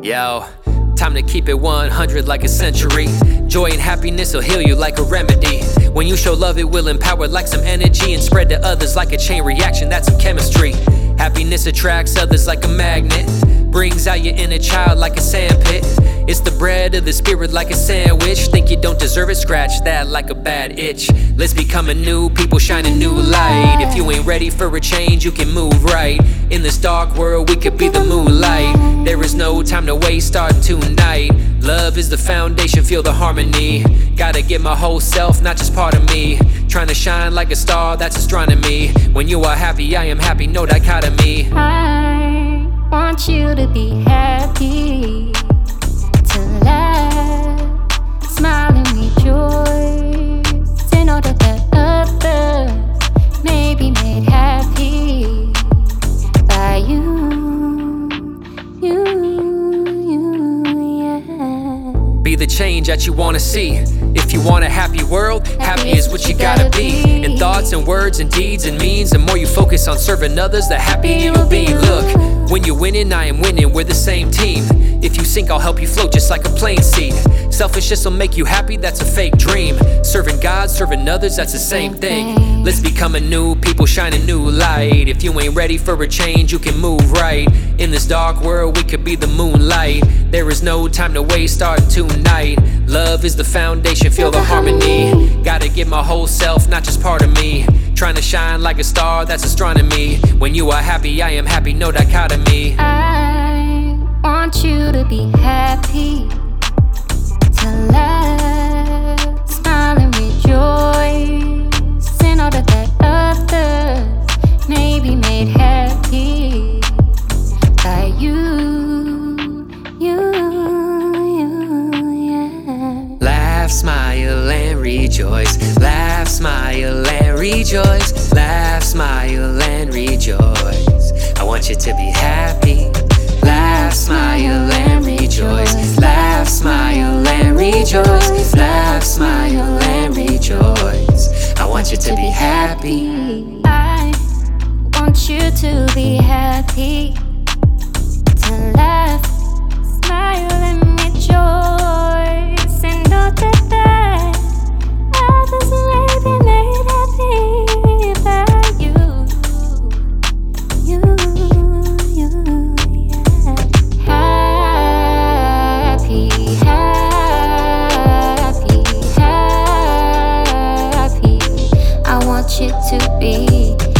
Yo, time to keep it 100 like a century. Joy and happiness will heal you like a remedy. When you show love, it will empower like some energy and spread to others like a chain reaction, that's some chemistry. Happiness attracts others like a magnet, brings out your inner child like a sandpit. It's the bread of the spirit like a sandwich. Think you don't deserve it, scratch that like a bad itch. Let's become a new people, shine a new light. If you ain't ready for a change, you can move right. In this dark world, we could be the moonlight. There is no time to waste, starting tonight. Love is the foundation, feel the harmony. Gotta get my whole self, not just part of me. Trying to shine like a star, that's astronomy. When you are happy, I am happy, no dichotomy. I want you to be happy, to laugh, smile and rejoice, in order that others may be made happy by you, yeah. Be the change that you wanna see. If you want a happy world, happy is what you gotta be. In thoughts and words and deeds and means, the more you focus on serving others, the happier you'll be. Look, when you're winning, I am winning, we're the same team. If you sink, I'll help you float just like a plane seat. Selfishness will make you happy, that's a fake dream. Serving God, serving others, that's the same thing. Let's become a new people, shine a new light. If you ain't ready for a change, you can move right. In this dark world, we could be the moonlight. There is no time to waste, starting tonight. Love is the foundation, feel the harmony. Gotta give my whole self, not just part of me. Trying to shine like a star, that's astronomy. When you are happy, I am happy, no dichotomy. I want you to be happy, to laugh, smile and rejoice, in order that others may be made happy by you, yeah. Laugh, smile and rejoice. Laugh, smile and rejoice. Laugh, smile and rejoice. I want you to be happy. Laugh, smile and rejoice. Laugh, smile and rejoice. Laugh, smile and rejoice. I want you to be happy. I want you to be happy, to laugh, smile and rejoice, and know that others may be made happy by you, yeah. Happy, happy, happy. I want you to be